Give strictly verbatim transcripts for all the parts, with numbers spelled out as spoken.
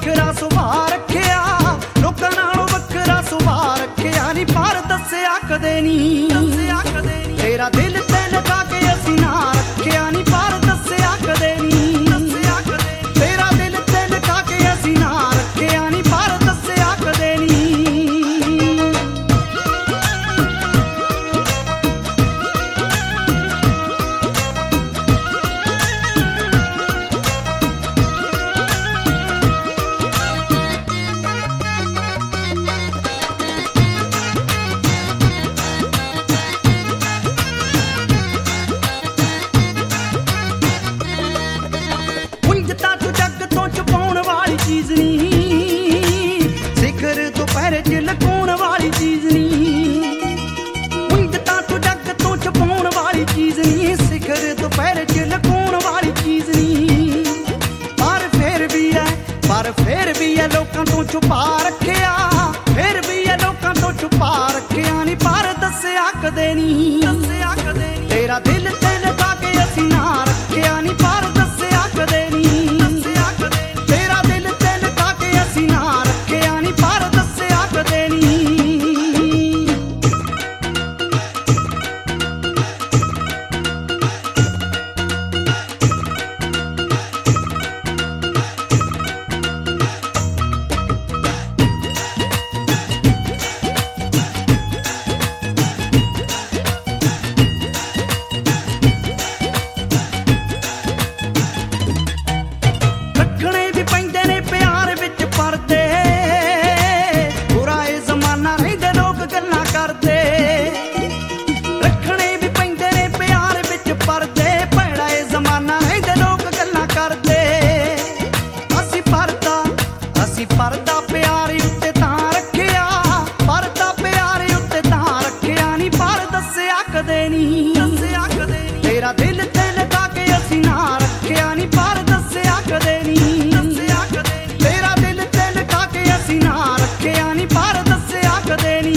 ਵੱਖਰਾ ਸੁਭਾਅ ਰੱਖਿਆ, ਲੋਕਾਂ ਨਾਲੋਂ ਵੱਖਰਾ ਸੁਭਾਅ ਰੱਖਿਆ ਨੀ, ਪਰ ਦੱਸਿਆ ਕਦੇ ਨੀ, ਦੱਸਿਆ ਕਦੇ ਨੀ ਤੇਰਾ ਦਿਲ ਤੇ ਲਗਾ ਕੇ ਅਸੀਂ ਨਾ ਰੱਖਿਆ ਨੀ, ਪਰ ਦੱਸਿਆ ਕਦੇ ਨੀ, ਦੱਸਿਆ ਕਦੇ ਨੀ ਤੇਰਾ ਦਿਲ ਤੇ ਲਗਾ ਕੇ ਅਸੀਂ ਨਾ ਰੱਖਿਆ ਨੀ, ਪਰ ਦੱਸਿਆ ਕਦੇ ਨੀ। ਸਿਖਰ ਦੁਪਹਿਰੇ ਚ ਲੁਕਾਉਣ ਵਾਲੀ ਚੀਜ਼ ਨੀ, ਉਂਝ ਤਾਂ ਤੂੰ ਜੱਗ ਤੋਂ ਛੁਪਾਉਣ ਵਾਲੀ ਚੀਜ਼ ਨੀ, ਸਿਖਰ ਦੁਪਹਿਰੇ ਚ ਲੁਕਾਉਣ ਵਾਲੀ ਚੀਜ਼ ਨੀ, ਪਰ ਫੇਰ ਵੀ ਐ ਪਰ ਫੇਰ ਵੀ ਐ ਲੋਕਾਂ ਤੋਂ ਛੁਪਾ ਰੱਖਿਆ, ਫੇਰ ਵੀ ਐ ਲੋਕਾਂ ਤੋਂ ਛੁਪਾ ਰੱਖਿਆ ਨੀ, ਪਰ ਦੱਸਿਆ ਕਦੇ ਨੀ, ਦੱਸਿਆ ਕਦੇ ਨੀ ਤੇਰਾ ਦਿਲ ਤੇ ਲਗਾ ਕੇ ਅਸੀਂ ਨਾ ਰੱਖਿਆ ਨੀ, ਪਰ ਦੱਸਿਆ ਕਦੇ ਨੀ, ਦੱਸਿਆ ਕਦੇ ਨੀ ਤੇਰਾ ਦਿਲ ਤੇ ਲਗਾ ਕੇ ਅਸੀਂ ਨਾ ਰੱਖਿਆ ਨੀ, ਪਰ ਦੱਸਿਆ ਕਦੇ ਨੀ। ਰੱਖਣੇ ਵੀ ਪੈਂਦੇ ਨੇ ਪਿਆਰ ਵਿੱਚ ਪਰਦੇ, ਬੁਰਾ ਏ ਜ਼ਮਾਨਾ ਰਹਿੰਦੇ ਲੋਕ ਗੱਲਾਂ ਕਰਦੇ, ਰੱਖਣੇ ਵੀ ਪੈਂਦੇ ਨੇ ਪਿਆਰ ਵਿੱਚ ਪਰਦੇ, ਭੈੜਾ ਏ ਜ਼ਮਾਨਾ ਰਹਿੰਦੇ ਲੋਕ ਗੱਲਾਂ ਕਰਦੇ, ਅਸੀਂ ਪਰਦਾ ਅਸੀਂ ਪਰਦਾ ਪਿਆਰ ਉੱਤੇ ਤਾਂ ਰੱਖਿਆ, ਪਰਦਾ ਪਿਆਰ ਉੱਤੇ ਤਾਂ ਰੱਖਿਆ ਨੀ, ਪਰ ਦੱਸਿਆ ਕਦੇ ਨੀ, ਦੱਸਿਆ ਕਦੇ ਨੀ ਤੇਰਾ ਦਿਲ ਤੇ ਲਗਾ ਕੇ ਅਸੀਂ ਨਾ ਰੱਖਿਆ ਨੀ, ਪਰ ਦੱਸਿਆ ਕਦੇ ਨੀ, ਦੱਸਿਆ ਕਦੇ ਨੀ ਤੇਰਾ ਦਿਲ ਤੇ ਲਗਾ ਕੇ ਅਸੀਂ ਨਾ ਰੱਖਿਆ ਨੀ, ਪਰ ਦੱਸਿਆ ਕਦੇ ਨੀ।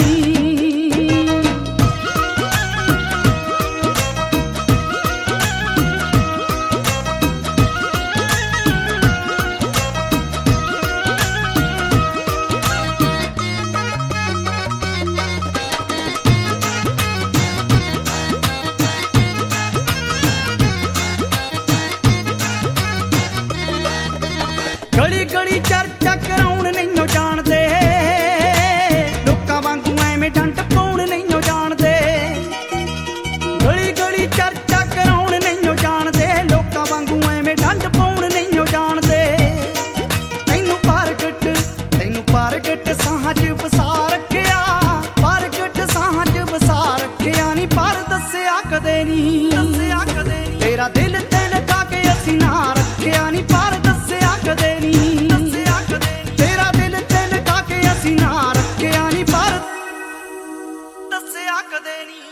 ਗਲੀ ਗਲੀ ਚਰਚਾ ਕਰਾਉਣ ਨਹੀਂਓ ਜਾਣਦੇ, ਲੋਕਾਂ ਵਾਂਗੂ ਐਵੇਂ ਡੰਡ ਪਾਉਣ ਨਹੀਂਓ ਜਾਣਦੇ, ਗਲੀ ਗਲੀ ਚਰਚਾ ਕਰਾਉਣ ਨਹੀਂਓ ਜਾਣਦੇ, ਲੋਕਾਂ ਵਾਂਗੂ ਐਵੇਂ ਡੰਡ ਪਾਉਣ ਨਹੀਂਓ ਜਾਣਦੇ, ਤੈਨੂੰ ਪ੍ਰਗਟ ਤੈਨੂੰ ਪ੍ਰਗਟ ਸਾਹਾਂ ਚ ਵਸਾ ਰੱਖਿਆ, ਪ੍ਰਗਟ ਸਾਹਾਂ ਚ ਵਸਾ ਰੱਖਿਆ ਨੀ, ਪਰ ਦੱਸਿਆ ਕਦੇ ਨੀ, ਦੱਸਿਆ ਕਦੇ ਨੀ ਤੇਰਾ ਦਿਲ ਤੇ ਲਗਾ ਕੇ ਅਸੀਂ ਨਾ ਰੱਖਿਆ ਨੀ, ਪਰ ਦੱਸਿਆ ਕਦੇ ਨੀ, ਦੱਸਿਆ ਕਦੇ ਨੀ ਤੇਰਾ ਦਿਲ ਤੇ ਲਗਾ ਕੇ ਅਸੀਂ ਨਾ ਰੱਖਿਆ ਨੀ, ਪਰ ਦੱਸਿਆ ਕਦੇ ਨੀ।